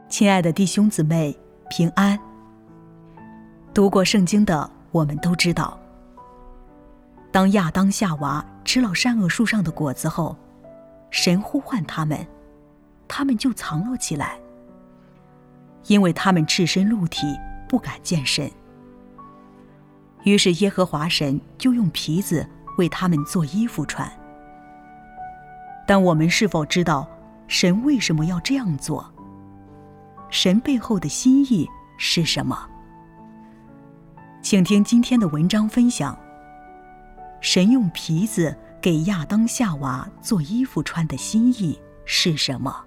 亲爱的弟兄姊妹，平安。读过圣经的我们都知道，当亚当夏娃吃了善恶树上的果子后，神呼唤他们，他们就藏了起来，因为他们赤身露体，不敢见神。于是耶和华神就用皮子为他们做衣服穿。但我们是否知道神为什么要这样做？神背后的心意是什么？请听今天的文章分享，神用皮子给亚当夏娃做衣服穿的心意是什么？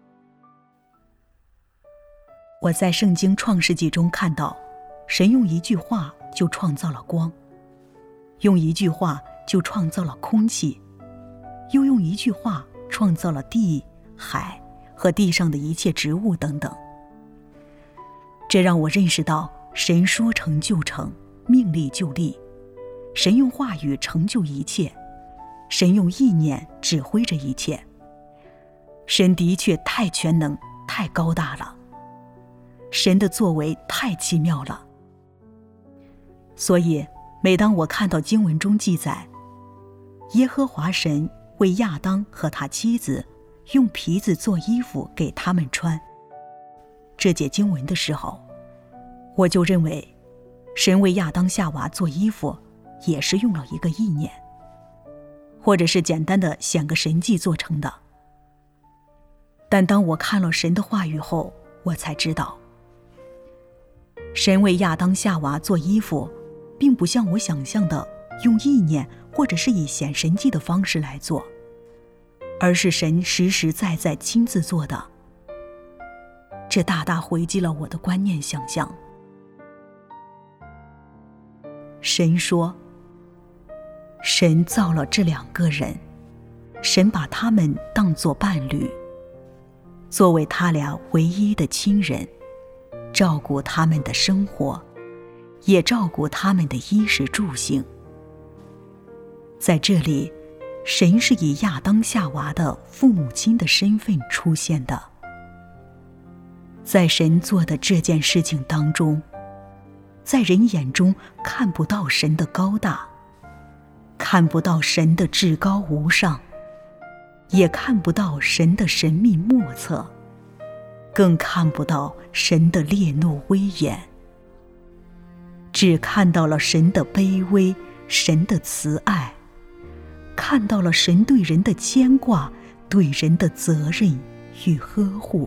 我在圣经创世纪中看到，神用一句话就创造了光，用一句话就创造了空气，又用一句话创造了地、海和地上的一切植物等等。这让我认识到，神说成就成，命立就立，神用话语成就一切，神用意念指挥着一切。神的确太全能，太高大了，神的作为太奇妙了。所以每当我看到经文中记载，耶和华神为亚当和他妻子用皮子做衣服给他们穿，这节经文的时候，我就认为神为亚当夏娃做衣服也是用了一个意念，或者是简单的显个神迹做成的。但当我看了神的话语后，我才知道，神为亚当夏娃做衣服并不像我想象的用意念或者是以显神迹的方式来做，而是神实实在在亲自做的。这大大回击了我的观念想象。神说，神造了这两个人，神把他们当作伴侣，作为他俩唯一的亲人，照顾他们的生活，也照顾他们的衣食住行。在这里，神是以亚当夏娃的父母亲的身份出现的。在神做的这件事情当中，在人眼中看不到神的高大，看不到神的至高无上，也看不到神的神秘莫测，更看不到神的烈怒威严，只看到了神的卑微，神的慈爱，看到了神对人的牵挂，对人的责任与呵护。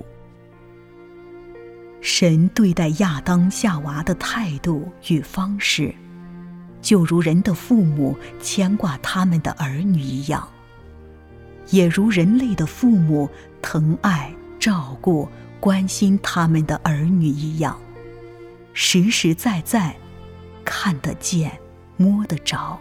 神对待亚当夏娃的态度与方式，就如人的父母牵挂他们的儿女一样，也如人类的父母疼爱、照顾、关心他们的儿女一样，实实在在看得见、摸得着。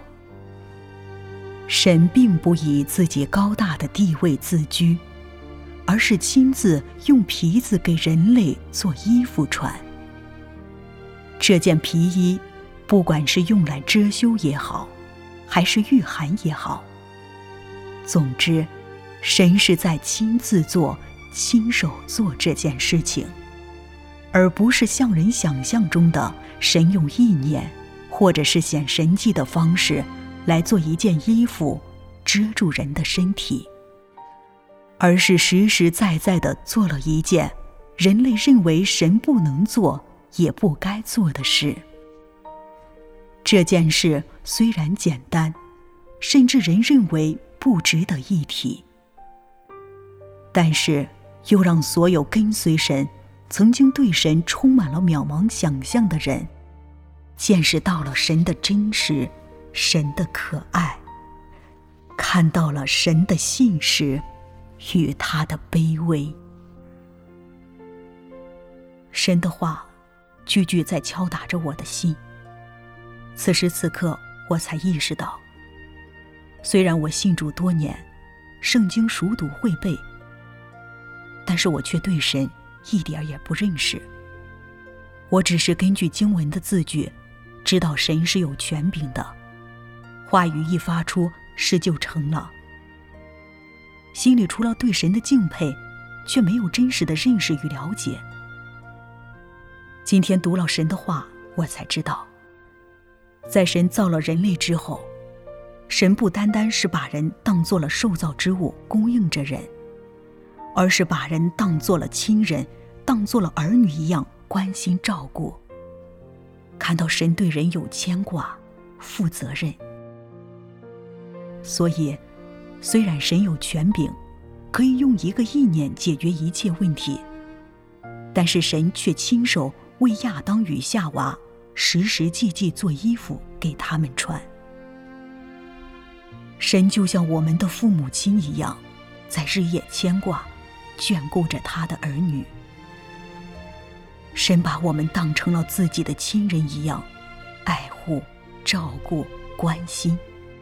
神并不以自己高大的地位自居，而是亲自用皮子给人类做衣服穿。这件皮衣，不管是用来遮羞也好，还是御寒也好，总之，神是在亲自做、亲手做这件事情，而不是像人想象中的神用意念或者是显神迹的方式来做一件衣服遮住人的身体，而是实实在在地做了一件人类认为神不能做也不该做的事。这件事虽然简单，甚至人认为不值得一提，但是又让所有跟随神、曾经对神充满了渺茫想象的人，见识到了神的真实、神的可爱，看到了神的信实与他的卑微。神的话句句在敲打着我的心。此时此刻，我才意识到，虽然我信主多年，圣经熟读会背，但是我却对神一点也不认识。我只是根据经文的字句，知道神是有权柄的，话语一发出，事就成了。心里除了对神的敬佩，却没有真实的认识与了解， 今天读了神的话，我才知道，在神造了人类之后，神不单单是把人当作了受造之物供应着人，而是把人当作了亲人，当作了儿女一样关心照顾。看到神对人有牵挂，负责任。所以，虽然神有权柄，可以用一个意念解决一切问题，但是神却亲手为亚当与夏娃时时际际做衣服给他们穿。神就像我们的父母亲一样，在日夜牵挂眷顾着他的儿女。神把我们当成了自己的亲人一样爱护、照顾、关心。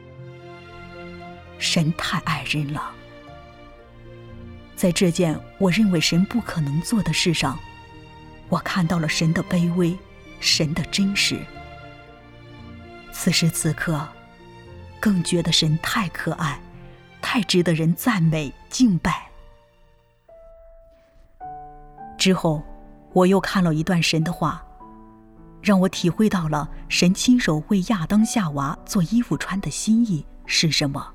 神太爱人了。在这件我认为神不可能做的事上，我看到了神的卑微，神的真实。此时此刻，更觉得神太可爱，太值得人赞美敬拜。之后我又看了一段神的话，让我体会到了神亲手为亚当夏娃做衣服穿的心意是什么。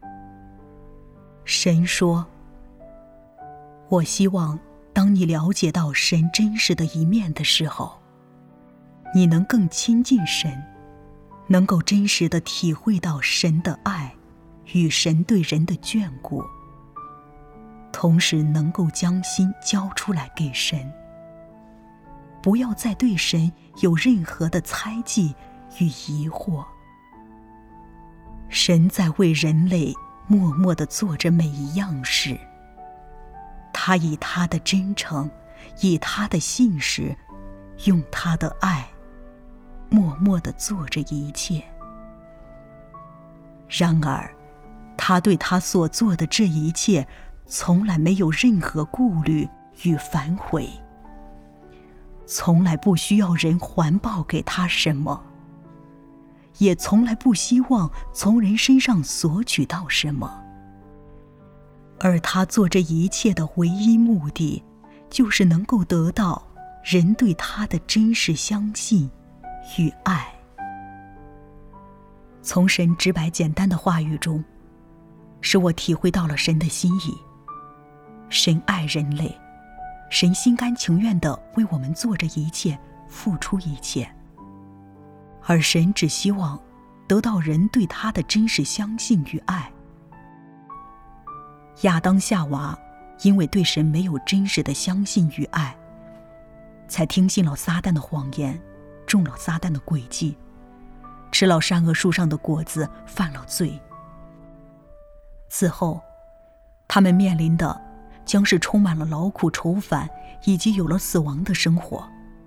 神说，我希望当你了解到神真实的一面的时候，你能更亲近神，能够真实地体会到神的爱与神对人的眷顾，同时能够将心交出来给神，不要再对神有任何的猜忌与疑惑。神在为人类默默地做着每一样事，他以他的真诚，以他的信实，用他的爱默默地做着一切。然而他对他所做的这一切从来没有任何顾虑与反悔，从来不需要人还报给他什么，也从来不希望从人身上索取到什么。而他做这一切的唯一目的，就是能够得到人对他的真实相信与爱。从神直白简单的话语中，使我体会到了神的心意。神爱人类，神心甘情愿地为我们做着一切，付出一切。而神只希望得到人对他的真实相信与爱。亚当夏娃因为对神没有真实的相信与爱，才听信了撒旦的谎言，中了撒旦的诡计，吃了善恶树上的果子，犯了罪。此后他们面临的将是充满了劳苦愁烦，以及有了死亡的生活。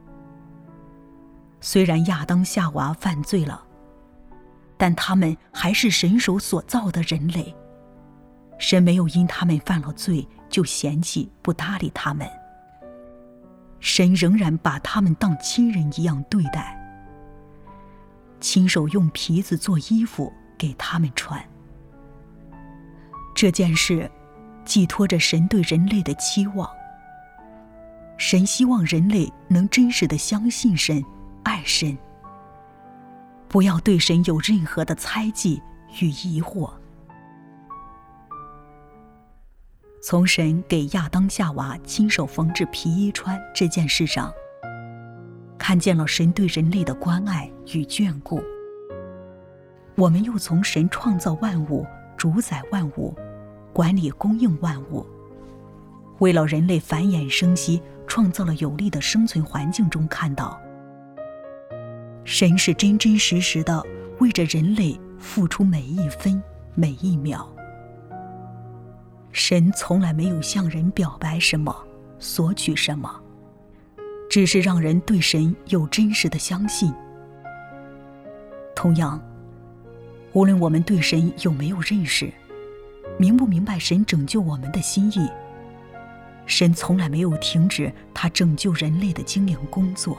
虽然亚当夏娃犯罪了，但他们还是神手所造的人类。神没有因他们犯了罪就嫌弃不搭理他们，神仍然把他们当亲人一样对待，亲手用皮子做衣服给他们穿。这件事寄托着神对人类的期望，神希望人类能真实地相信神，爱神，不要对神有任何的猜忌与疑惑。从神给亚当夏娃亲手缝制皮衣穿这件事上，看见了神对人类的关爱与眷顾。我们又从神创造万物、主宰万物、管理供应万物，为了人类繁衍生息，创造了有利的生存环境中看到，神是真真实实的为着人类付出每一分每一秒。神从来没有向人表白什么，索取什么，只是让人对神有真实的相信。同样，无论我们对神有没有认识，明不明白神拯救我们的心意，神从来没有停止他拯救人类的经营工作。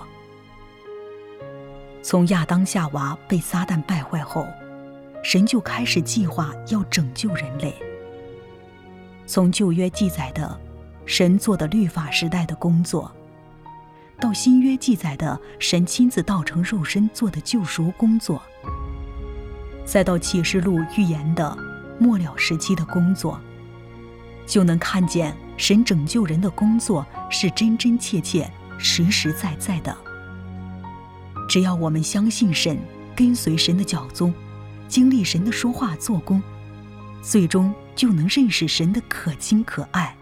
从亚当夏娃被撒旦败坏后，神就开始计划要拯救人类。从旧约记载的神做的律法时代的工作， 到新约记载的神亲自道成肉身做的救赎工作，再到启示录预言的末了时期的工作，就能看见神拯救人的工作是真真切切、实实在在的。只要我们相信神，跟随神的脚踪，经历神的说话做工，最终就能认识神的可亲可爱。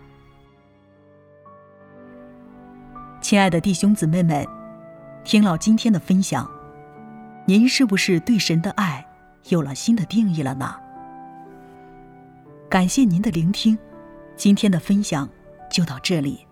亲爱的弟兄姊妹们，听了今天的分享，您是不是对神的爱有了新的定义了呢？感谢您的聆听，今天的分享就到这里。